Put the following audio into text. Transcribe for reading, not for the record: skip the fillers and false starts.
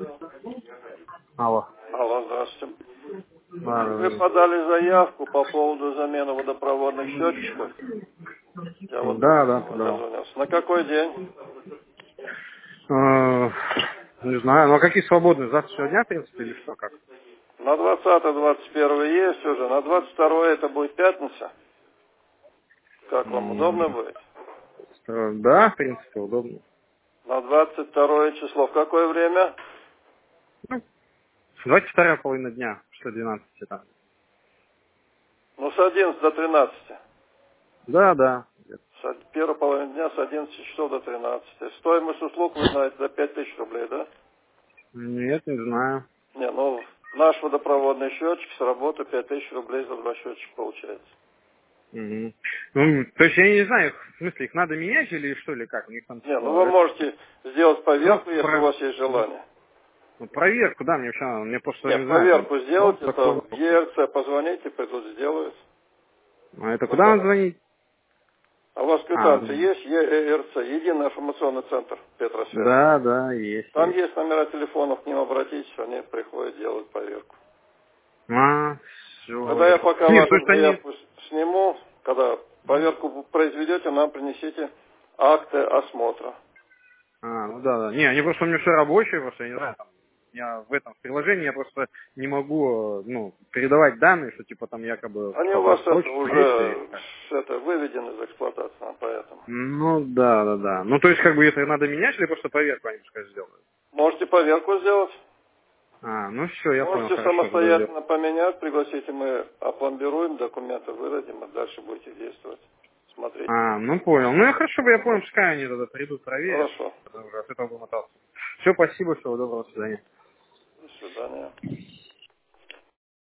Алло. Алло, здравствуйте. Вы А, подали заявку по поводу замены водопроводных счетчиков. Я вот да, да, поэтому да. дозвонился. На какой день? Не знаю, ну а какие свободные? Завтра сегодня, в принципе, или что, как? На 20-21 есть уже. На 22 это будет пятница. Как вам М, удобно будет? Да, в принципе, удобно. На 22 число. В какое время? Ну, 22 половина дня, что 12 там. Ну, с 11 до 13. Да, да. Первая половина дня с 11 часов до 13. Стоимость услуг, вы знаете, за 5000 рублей, да? Нет, не знаю. Не, ну, наш водопроводный счетчик с работы 5000 рублей за 2 счетчика получается. Мгм. Ну, то есть я не знаю, в смысле, их надо менять или что, или как? У них там Не, типа ну вы можете сделать срок поверку, если у вас есть желание. проверку, да, мне вообще надо. Мне просто, Не, не знаю, там проверку срок сделать, это такой. в ЕРЦ позвоните, придут, сделают. А это куда надо Вот. звонить? А у вас А, квитанция есть? ЕРЦ, Единый информационный центр Петросвязь. да, да, есть, Там есть. есть номера телефонов, к ним обратитесь, они приходят делать поверку. А, все. Когда я пока Нет, то вашу есть они... заявку сниму, когда поверку произведете, нам принесите акты осмотра. Ну да, да. Не, они просто у меня все рабочие, просто я не знаю, там, я в этом приложении я просто не могу, ну, передавать данные, что типа там якобы Они у что-то вас это отсрочено есть или уже как. выведены из эксплуатации, поэтому. Ну да, да, да. Ну то есть как бы это надо менять или просто проверку они пускай сделают? Можете поверку сделать. Ну все, я понял, Можете хорошо, тогда сделаю. самостоятельно поменять, пригласите, мы опломбируем, документы выдадим, а дальше будете действовать. Смотреть. Ну понял. Ну я хорошо, я понял, пускай они тогда придут, проверят. Хорошо. От этого будем мотаться. Все, спасибо, всего доброго, до свидания.